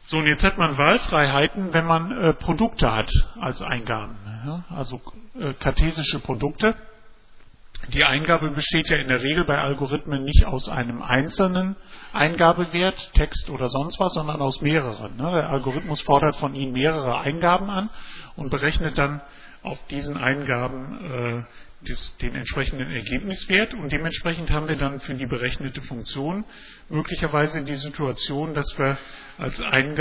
So, und jetzt hat man Wahlfreiheiten, wenn man Produkte hat als Eingaben, ja? Also kartesische Produkte. Die Eingabe besteht ja in der Regel bei Algorithmen nicht aus einem einzelnen Eingabewert, Text oder sonst was, sondern aus mehreren. Der Algorithmus fordert von Ihnen mehrere Eingaben an und berechnet dann auf diesen Eingaben den entsprechenden Ergebniswert, und dementsprechend haben wir dann für die berechnete Funktion möglicherweise die Situation, dass wir als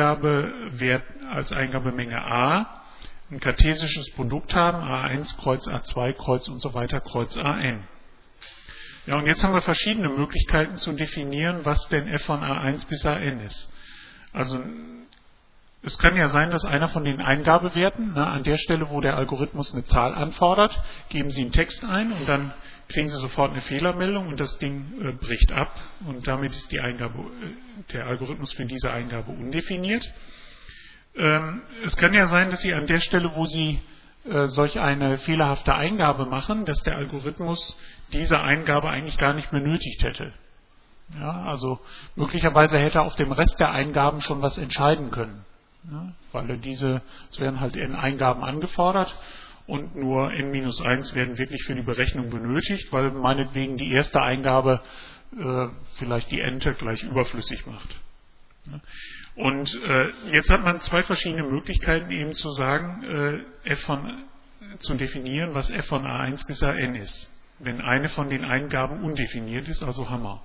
Eingabemenge a ein kartesisches Produkt haben, A1 Kreuz A2 Kreuz und so weiter Kreuz AN. Ja, und jetzt haben wir verschiedene Möglichkeiten zu definieren, was denn f von A1 bis AN ist. Also es kann ja sein, dass einer von den Eingabewerten, an der Stelle, wo der Algorithmus eine Zahl anfordert, geben Sie einen Text ein und dann kriegen Sie sofort eine Fehlermeldung und das Ding bricht ab und damit ist der Algorithmus für diese Eingabe undefiniert. Es kann ja sein, dass Sie an der Stelle, wo Sie solch eine fehlerhafte Eingabe machen, dass der Algorithmus diese Eingabe eigentlich gar nicht benötigt hätte. Ja, also möglicherweise hätte er auf dem Rest der Eingaben schon was entscheiden können. Ja, weil es werden halt n Eingaben angefordert und nur n-1 werden wirklich für die Berechnung benötigt, weil meinetwegen die erste Eingabe vielleicht die Ente gleich überflüssig macht. Ja. Und jetzt hat man zwei verschiedene Möglichkeiten eben zu sagen, zu definieren, was f von A1 bis AN ist, wenn eine von den Eingaben undefiniert ist, also Hammer.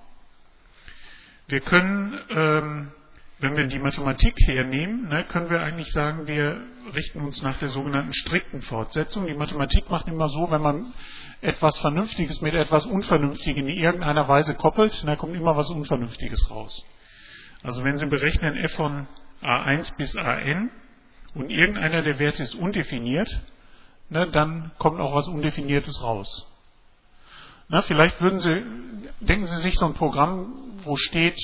Wir können, wenn wir die Mathematik hernehmen, können wir eigentlich sagen, wir richten uns nach der sogenannten strikten Fortsetzung. Die Mathematik macht immer so, wenn man etwas Vernünftiges mit etwas Unvernünftigem in irgendeiner Weise koppelt, dann kommt immer was Unvernünftiges raus. Also wenn Sie berechnen f von A1 bis AN und irgendeiner der Werte ist undefiniert, dann kommt auch was Undefiniertes raus. Vielleicht denken Sie sich so ein Programm, wo steht,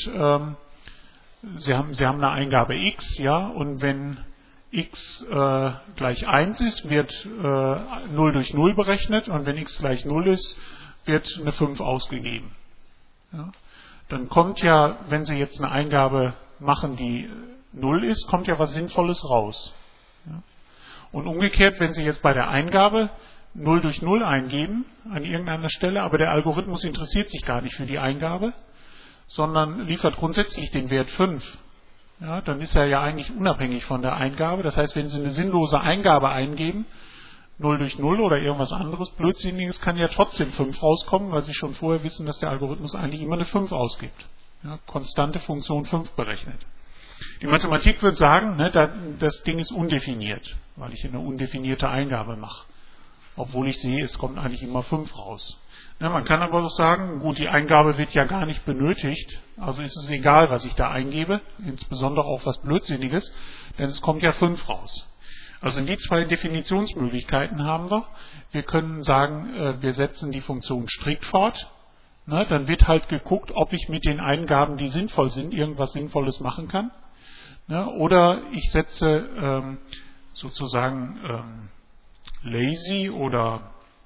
Sie haben eine Eingabe x, ja, und wenn x gleich 1 ist, wird 0 durch 0 berechnet, und wenn x gleich 0 ist, wird eine 5 ausgegeben. Ja. Dann kommt ja, wenn Sie jetzt eine Eingabe machen, die 0 ist, kommt ja was Sinnvolles raus. Ja. Und umgekehrt, wenn Sie jetzt bei der Eingabe 0 durch 0 eingeben, an irgendeiner Stelle, aber der Algorithmus interessiert sich gar nicht für die Eingabe, sondern liefert grundsätzlich den Wert 5. Ja, dann ist er ja eigentlich unabhängig von der Eingabe. Das heißt, wenn Sie eine sinnlose Eingabe eingeben, 0 durch 0 oder irgendwas anderes Blödsinniges, kann ja trotzdem 5 rauskommen, weil Sie schon vorher wissen, dass der Algorithmus eigentlich immer eine 5 ausgibt. Ja, konstante Funktion 5 berechnet. Die Mathematik wird sagen, das Ding ist undefiniert, weil ich eine undefinierte Eingabe mache. Obwohl ich sehe, es kommt eigentlich immer 5 raus. Ja, man kann aber auch sagen, gut, die Eingabe wird ja gar nicht benötigt, also ist es egal, was ich da eingebe, insbesondere auch was Blödsinniges, denn es kommt ja 5 raus. Also die zwei Definitionsmöglichkeiten haben wir. Wir können sagen, wir setzen die Funktion strikt fort. Dann wird halt geguckt, ob ich mit den Eingaben, die sinnvoll sind, irgendwas Sinnvolles machen kann. Oder ich setze sozusagen lazy oder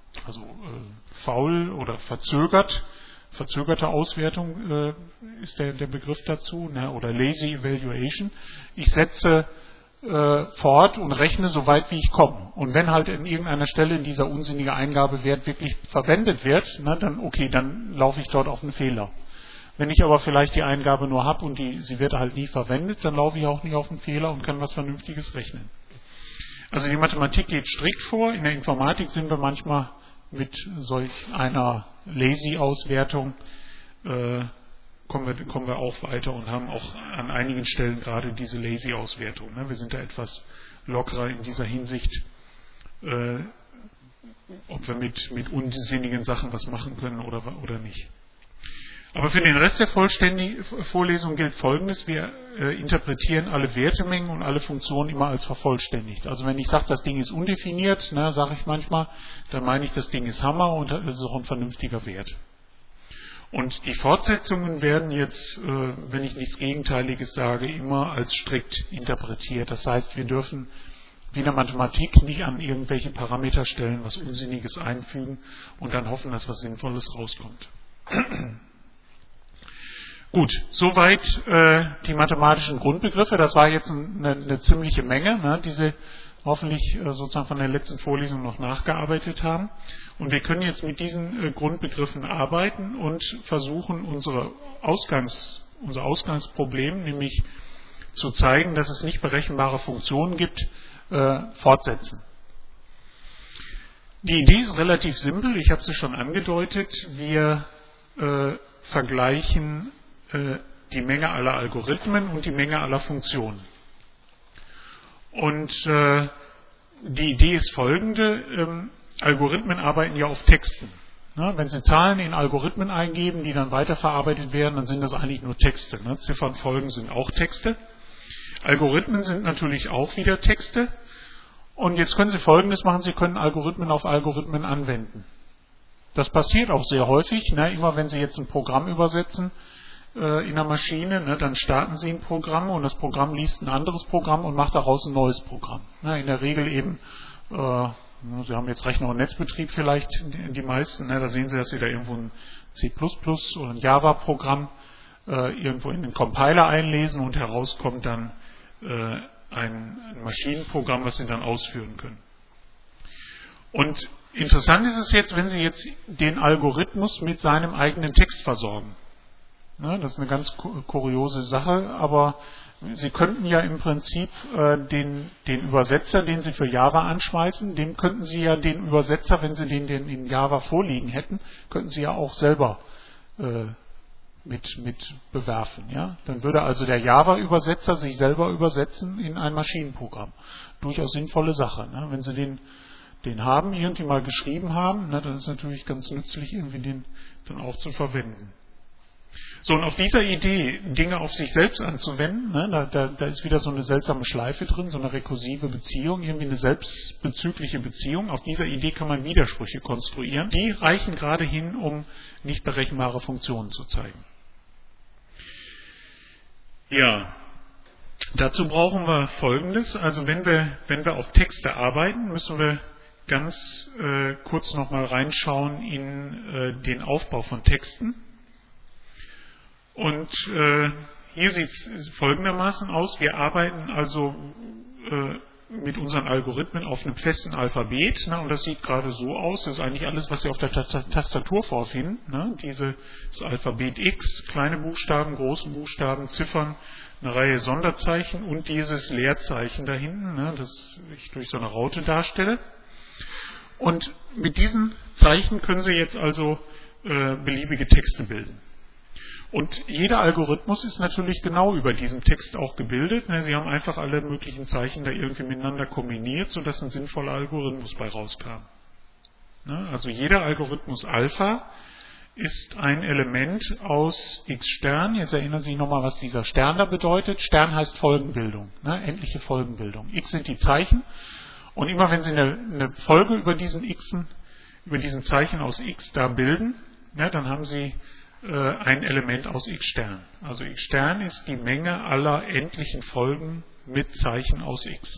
faul oder verzögerte Auswertung ist der Begriff dazu, oder lazy evaluation. Ich setze fort und rechne so weit wie ich komme. Und wenn halt an irgendeiner Stelle dieser unsinnige Eingabewert wirklich verwendet wird, dann laufe ich dort auf einen Fehler. Wenn ich aber vielleicht die Eingabe nur habe und sie wird halt nie verwendet, dann laufe ich auch nicht auf einen Fehler und kann was Vernünftiges rechnen. Also die Mathematik geht strikt vor. In der Informatik sind wir manchmal mit solch einer Lazy-Auswertung kommen wir auch weiter und haben auch an einigen Stellen gerade diese Lazy-Auswertung. Wir sind da etwas lockerer in dieser Hinsicht, ob wir mit unsinnigen Sachen was machen können oder nicht. Aber für den Rest der Vorlesung gilt Folgendes: Wir interpretieren alle Wertemengen und alle Funktionen immer als vervollständigt. Also wenn ich sage, das Ding ist undefiniert, sage ich manchmal, dann meine ich, das Ding ist Hammer und das ist auch ein vernünftiger Wert. Und die Fortsetzungen werden jetzt, wenn ich nichts Gegenteiliges sage, immer als strikt interpretiert. Das heißt, wir dürfen wie in der Mathematik nicht an irgendwelche Parameterstellen was Unsinniges einfügen und dann hoffen, dass was Sinnvolles rauskommt. Gut, soweit die mathematischen Grundbegriffe. Das war jetzt eine ziemliche Menge, ne, die Sie hoffentlich sozusagen von der letzten Vorlesung noch nachgearbeitet haben. Und wir können jetzt mit diesen Grundbegriffen arbeiten und versuchen, unser Ausgangsproblem, nämlich zu zeigen, dass es nicht berechenbare Funktionen gibt, fortsetzen. Die Idee ist relativ simpel, ich habe sie schon angedeutet. Wir vergleichen die Menge aller Algorithmen und die Menge aller Funktionen. Und die Idee ist folgende: Algorithmen arbeiten ja auf Texten. Na, wenn Sie Zahlen in Algorithmen eingeben, die dann weiterverarbeitet werden, dann sind das eigentlich nur Texte. Ne? Ziffernfolgen sind auch Texte. Algorithmen sind natürlich auch wieder Texte. Und jetzt können Sie Folgendes machen: Sie können Algorithmen auf Algorithmen anwenden. Das passiert auch sehr häufig. Ne? Immer wenn Sie jetzt ein Programm übersetzen in einer Maschine, ne, dann starten Sie ein Programm und das Programm liest ein anderes Programm und macht daraus ein neues Programm. Ne? In der Regel eben, Sie haben jetzt Rechner- und Netzbetrieb vielleicht, die meisten, ne? Da sehen Sie, dass Sie da irgendwo ein C++ oder ein Java-Programm irgendwo in den Compiler einlesen und herauskommt dann ein Maschinenprogramm, was Sie dann ausführen können. Und interessant ist es jetzt, wenn Sie jetzt den Algorithmus mit seinem eigenen Text versorgen. Ja, das ist eine ganz kuriose Sache, aber Sie könnten ja im Prinzip den Übersetzer, den Sie für Java anschmeißen, dem könnten Sie ja den Übersetzer, wenn Sie den in Java vorliegen hätten, könnten Sie ja auch selber mit bewerfen. Ja? Dann würde also der Java-Übersetzer sich selber übersetzen in ein Maschinenprogramm. Durchaus sinnvolle Sache. Ne? Wenn Sie den haben, irgendwie mal geschrieben haben, ne, dann ist es natürlich ganz nützlich, irgendwie den dann auch zu verwenden. So, und auf dieser Idee, Dinge auf sich selbst anzuwenden, ne, da ist wieder so eine seltsame Schleife drin, so eine rekursive Beziehung, irgendwie eine selbstbezügliche Beziehung. Auf dieser Idee kann man Widersprüche konstruieren. Die reichen gerade hin, um nicht berechenbare Funktionen zu zeigen. Ja, dazu brauchen wir Folgendes. Also wenn wir auf Texte arbeiten, müssen wir ganz kurz nochmal reinschauen in den Aufbau von Texten. Und hier sieht es folgendermaßen aus: Wir arbeiten also mit unseren Algorithmen auf einem festen Alphabet, ne, und das sieht gerade so aus. Das ist eigentlich alles, was Sie auf der Tastatur vorfinden. Ne, dieses Alphabet X, kleine Buchstaben, große Buchstaben, Ziffern, eine Reihe Sonderzeichen und dieses Leerzeichen da hinten, ne, das ich durch so eine Raute darstelle. Und mit diesen Zeichen können Sie jetzt also beliebige Texte bilden. Und jeder Algorithmus ist natürlich genau über diesen Text auch gebildet. Sie haben einfach alle möglichen Zeichen da irgendwie miteinander kombiniert, sodass ein sinnvoller Algorithmus bei rauskam. Also jeder Algorithmus Alpha ist ein Element aus X Stern. Jetzt erinnern Sie sich nochmal, was dieser Stern da bedeutet. Stern heißt Folgenbildung, endliche Folgenbildung. X sind die Zeichen. Und immer wenn Sie eine Folge über diesen Zeichen aus X da bilden, dann haben Sie ein Element aus X Stern. Also X Stern ist die Menge aller endlichen Folgen mit Zeichen aus X.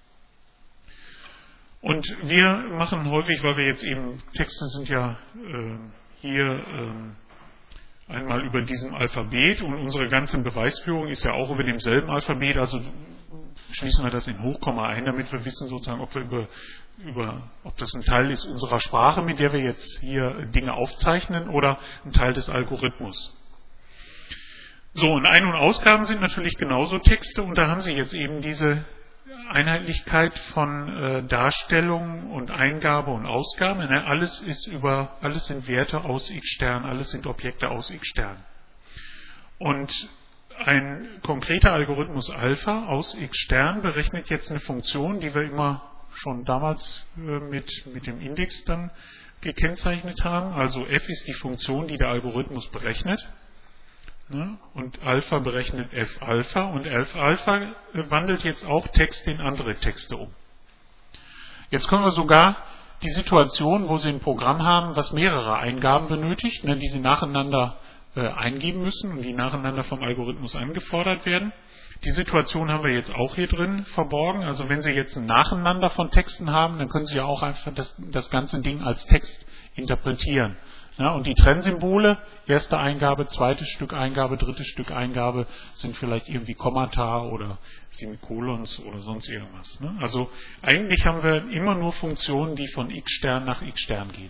Und wir machen häufig, weil wir jetzt eben, Texte sind ja hier einmal über diesem Alphabet und unsere ganze Beweisführung ist ja auch über demselben Alphabet, also schließen wir das in Hochkomma ein, damit wir wissen sozusagen, ob wir ob das ein Teil ist unserer Sprache, mit der wir jetzt hier Dinge aufzeichnen, oder ein Teil des Algorithmus. So, und Ein- und Ausgaben sind natürlich genauso Texte, und da haben Sie jetzt eben diese Einheitlichkeit von Darstellung und Eingabe und Ausgabe. Ne? Alles sind Werte aus X Stern, alles sind Objekte aus X Stern. Und ein konkreter Algorithmus Alpha aus X Stern berechnet jetzt eine Funktion, die wir immer schon damals mit dem Index dann gekennzeichnet haben. Also f ist die Funktion, die der Algorithmus berechnet. Und Alpha berechnet f Alpha, und f Alpha wandelt jetzt auch Texte in andere Texte um. Jetzt können wir sogar die Situation, wo Sie ein Programm haben, was mehrere Eingaben benötigt, die Sie nacheinander eingeben müssen und die nacheinander vom Algorithmus angefordert werden. Die Situation haben wir jetzt auch hier drin verborgen. Also wenn Sie jetzt ein Nacheinander von Texten haben, dann können Sie ja auch einfach das ganze Ding als Text interpretieren. Ja, und die Trennsymbole, erste Eingabe, zweites Stück Eingabe, drittes Stück Eingabe, sind vielleicht irgendwie Kommata oder Semikolons oder sonst irgendwas. Ne? Also eigentlich haben wir immer nur Funktionen, die von x-Stern nach x-Stern gehen.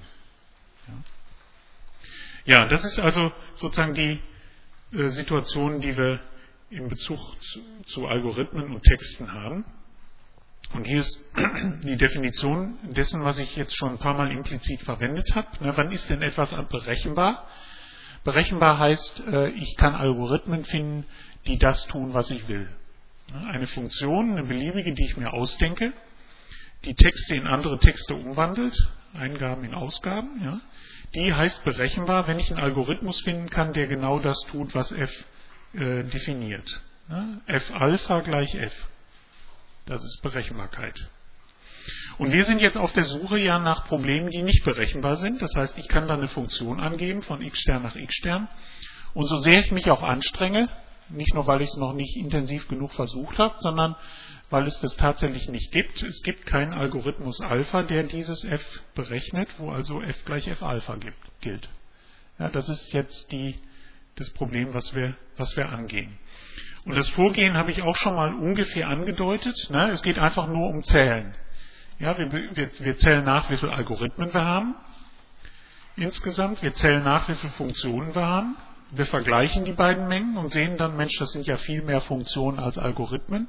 Ja, das ist also sozusagen die Situation, die wir in Bezug zu Algorithmen und Texten haben. Und hier ist die Definition dessen, was ich jetzt schon ein paar Mal implizit verwendet habe. Wann ist denn etwas berechenbar? Berechenbar heißt, ich kann Algorithmen finden, die das tun, was ich will. Eine Funktion, eine beliebige, die ich mir ausdenke, die Texte in andere Texte umwandelt, Eingaben in Ausgaben, ja, die heißt berechenbar, wenn ich einen Algorithmus finden kann, der genau das tut, was f definiert. F Alpha gleich f. Das ist Berechenbarkeit. Und wir sind jetzt auf der Suche ja nach Problemen, die nicht berechenbar sind. Das heißt, ich kann da eine Funktion angeben von x-Stern nach x-Stern. Und so sehr ich mich auch anstrenge, nicht nur, weil ich es noch nicht intensiv genug versucht habe, sondern weil es das tatsächlich nicht gibt. Es gibt keinen Algorithmus Alpha, der dieses f berechnet, wo also f gleich f Alpha gilt. Ja, das ist jetzt das Problem, was wir angehen. Und das Vorgehen habe ich auch schon mal ungefähr angedeutet. Ne? Es geht einfach nur um Zählen. Ja, wir zählen nach, wie viele Algorithmen wir haben insgesamt. Wir zählen nach, wie viele Funktionen wir haben. Wir vergleichen die beiden Mengen und sehen dann, Mensch, das sind ja viel mehr Funktionen als Algorithmen.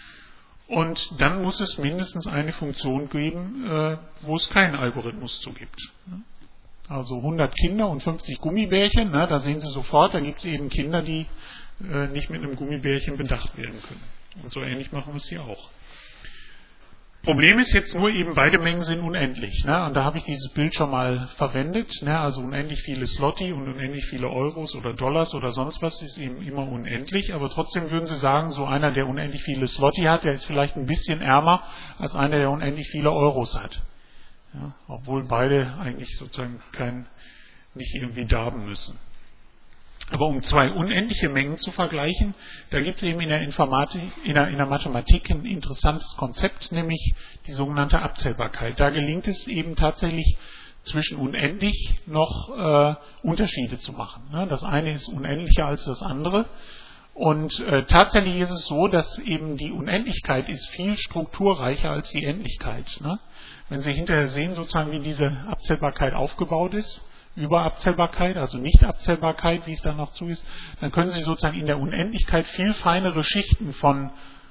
Und dann muss es mindestens eine Funktion geben, wo es keinen Algorithmus zu gibt. Also 100 Kinder und 50 Gummibärchen, ne, da sehen Sie sofort, da gibt es eben Kinder, die nicht mit einem Gummibärchen bedacht werden können. Und so ähnlich machen wir es hier auch. Problem ist jetzt nur eben, beide Mengen sind unendlich. Ne? Und da habe ich dieses Bild schon mal verwendet. Ne? Also unendlich viele Slotty und unendlich viele Euros oder Dollars oder sonst was ist eben immer unendlich. Aber trotzdem würden Sie sagen, so einer, der unendlich viele Slotty hat, der ist vielleicht ein bisschen ärmer als einer, der unendlich viele Euros hat. Ja? Obwohl beide eigentlich sozusagen nicht irgendwie darben müssen. Aber um zwei unendliche Mengen zu vergleichen, da gibt es eben in der Informatik, in der Mathematik ein interessantes Konzept, nämlich die sogenannte Abzählbarkeit. Da gelingt es eben tatsächlich zwischen unendlich noch Unterschiede zu machen. Ne? Das eine ist unendlicher als das andere. Und tatsächlich ist es so, dass eben die Unendlichkeit ist viel strukturreicher als die Endlichkeit. Ne? Wenn Sie hinterher sehen, sozusagen, wie diese Abzählbarkeit aufgebaut ist, Überabzählbarkeit, also Nicht-Abzählbarkeit, wie es dann noch zu ist, dann können Sie sozusagen in der Unendlichkeit viel feinere Schichten von,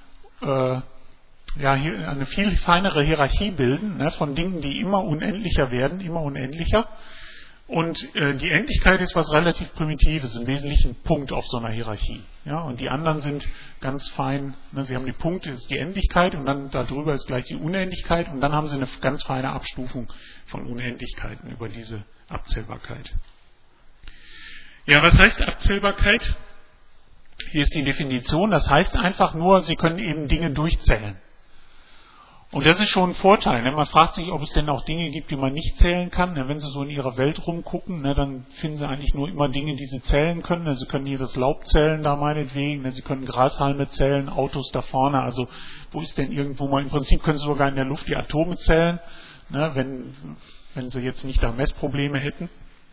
eine viel feinere Hierarchie bilden, ne, von Dingen, die immer unendlicher werden, immer unendlicher. Und die Endlichkeit ist was relativ Primitives, im Wesentlichen ein Punkt auf so einer Hierarchie. Ja, und die anderen sind ganz fein, ne, Sie haben die Punkte, das ist die Endlichkeit, und dann darüber ist gleich die Unendlichkeit, und dann haben Sie eine ganz feine Abstufung von Unendlichkeiten über diese Abzählbarkeit. Ja, was heißt Abzählbarkeit? Hier ist die Definition, das heißt einfach nur, Sie können eben Dinge durchzählen. Und das ist schon ein Vorteil. Ne? Man fragt sich, ob es denn auch Dinge gibt, die man nicht zählen kann. Ne? Wenn Sie so in Ihrer Welt rumgucken, ne, dann finden Sie eigentlich nur immer Dinge, die Sie zählen können. Ne? Sie können hier das Laub zählen, da meinetwegen. Ne? Sie können Grashalme zählen, Autos da vorne. Also wo ist denn irgendwo mal, im Prinzip können Sie sogar in der Luft die Atome zählen, ne? Wenn Sie jetzt nicht da Messprobleme hätten.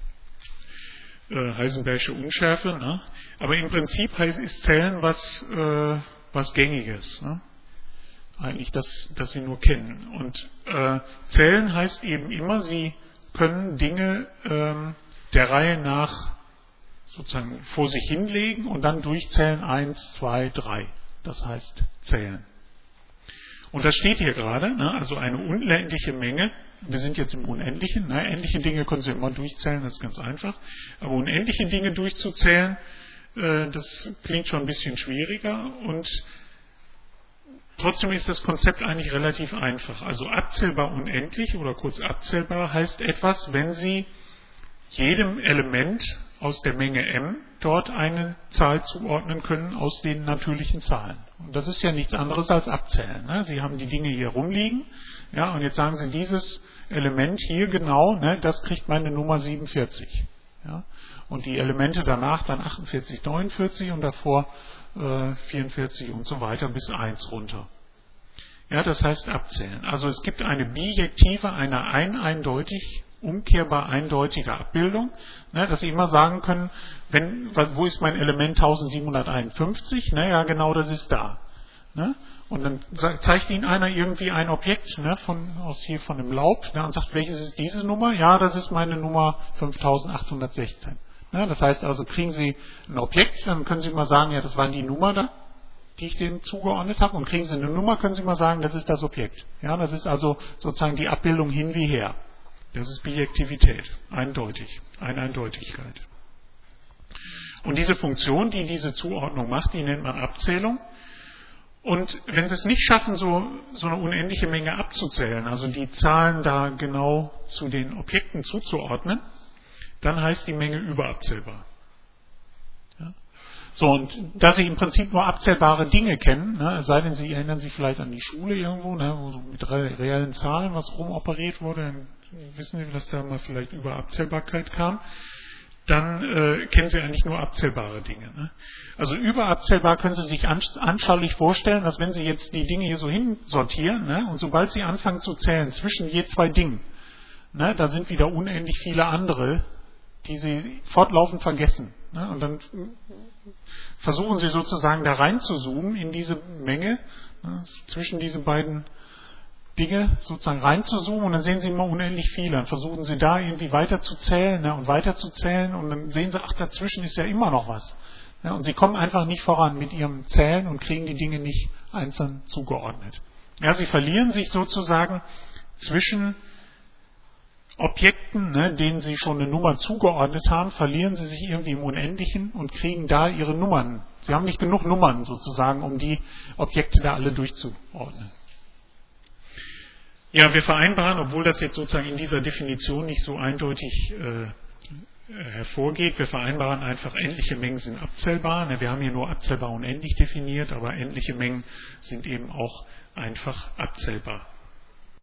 Heisenbergsche Unschärfe. Ne? Aber im Prinzip ist Zählen was Gängiges. Ne? Eigentlich, dass Sie nur kennen. Und Zählen heißt eben immer, Sie können Dinge der Reihe nach sozusagen vor sich hinlegen und dann durchzählen 1, 2, 3. Das heißt Zählen. Und das steht hier gerade, ne? Also eine unendliche Menge. Wir sind jetzt im Unendlichen. Ne? Endliche Dinge können Sie immer durchzählen, das ist ganz einfach. Aber unendliche Dinge durchzuzählen, das klingt schon ein bisschen schwieriger, und trotzdem ist das Konzept eigentlich relativ einfach. Also abzählbar unendlich oder kurz abzählbar heißt etwas, wenn Sie jedem Element aus der Menge m dort eine Zahl zuordnen können aus den natürlichen Zahlen. Und das ist ja nichts anderes als abzählen. Ne? Sie haben die Dinge hier rumliegen, ja, und jetzt sagen Sie, dieses Element hier genau, ne, das kriegt meine Nummer 47. Ja? Und die Elemente danach dann 48, 49 und davor 44 und so weiter bis 1 runter. Ja, das heißt abzählen. Also es gibt eine Bijektive, eine eindeutig umkehrbar eindeutige Abbildung, dass Sie immer sagen können, wo ist mein Element 1751? Ja, genau, das ist da. Und dann zeigt Ihnen einer irgendwie ein Objekt von dem Laub und sagt, welches ist diese Nummer? Ja, das ist meine Nummer 5816. Das heißt also, kriegen Sie ein Objekt, dann können Sie mal sagen, ja, das waren die Nummer da, die ich dem zugeordnet habe. Und kriegen Sie eine Nummer, können Sie mal sagen, das ist das Objekt. Ja, das ist also sozusagen die Abbildung hin wie her. Das ist Bijektivität, eindeutig, eine Eindeutigkeit. Und diese Funktion, die diese Zuordnung macht, die nennt man Abzählung. Und wenn Sie es nicht schaffen, so eine unendliche Menge abzuzählen, also die Zahlen da genau zu den Objekten zuzuordnen, dann heißt die Menge überabzählbar. Ja? So, und da Sie im Prinzip nur abzählbare Dinge kennen, es sei denn, Sie erinnern sich vielleicht an die Schule irgendwo, wo so mit reellen Zahlen was rumoperiert wurde, dann wissen Sie, dass da mal vielleicht Überabzählbarkeit kam, dann kennen Sie eigentlich nur abzählbare Dinge. Also überabzählbar können Sie sich anschaulich vorstellen, dass wenn Sie jetzt die Dinge hier so hinsortieren, und sobald Sie anfangen zu zählen zwischen je zwei Dingen, da sind wieder unendlich viele andere, die Sie fortlaufend vergessen. Und dann versuchen Sie sozusagen da rein zu zoomen in diese Menge, zwischen diese beiden Dinge sozusagen reinzuzoomen, und dann sehen Sie immer unendlich viele. Dann versuchen Sie da irgendwie weiter zu zählen und weiter zu zählen, und dann sehen Sie, ach, dazwischen ist ja immer noch was. Und Sie kommen einfach nicht voran mit Ihrem Zählen und kriegen die Dinge nicht einzeln zugeordnet. Ja, Sie verlieren sich sozusagen zwischen Objekten, denen Sie schon eine Nummer zugeordnet haben, verlieren Sie sich irgendwie im Unendlichen und kriegen da Ihre Nummern. Sie haben nicht genug Nummern sozusagen, um die Objekte da alle durchzuordnen. Ja, wir vereinbaren, obwohl das jetzt sozusagen in dieser Definition nicht so eindeutig hervorgeht, wir vereinbaren einfach, endliche Mengen sind abzählbar. Wir haben hier nur abzählbar unendlich definiert, aber endliche Mengen sind eben auch einfach abzählbar.